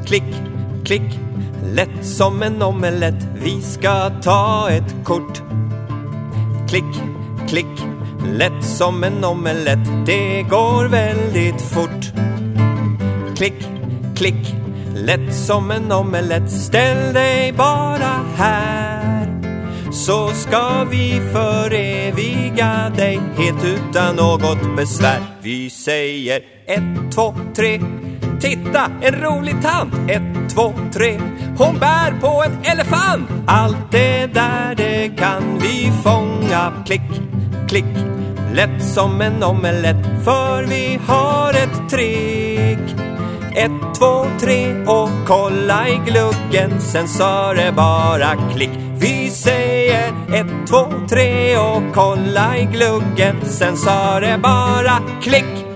klick, klick. Lätt som en omelett, vi ska ta ett kort. Klick, klick. Lätt som en omelett, det går väldigt fort. Klick, klick. Lätt som en omelett, ställ dig bara här. Så ska vi föreviga dig helt utan något besvär. Vi säger 1, 2, 3. Titta, en rolig tant. 1, 2, 3. Hon bär på en elefant. Allt det där, det kan vi fånga. Klick, klick. Lätt som en omelett, för vi har ett trick. 1, 2, 3 och kolla i gluggen. Sen sa det bara klick. Vi säger 1, 2, 3 och kolla i gluggen. Sen sa det bara klick.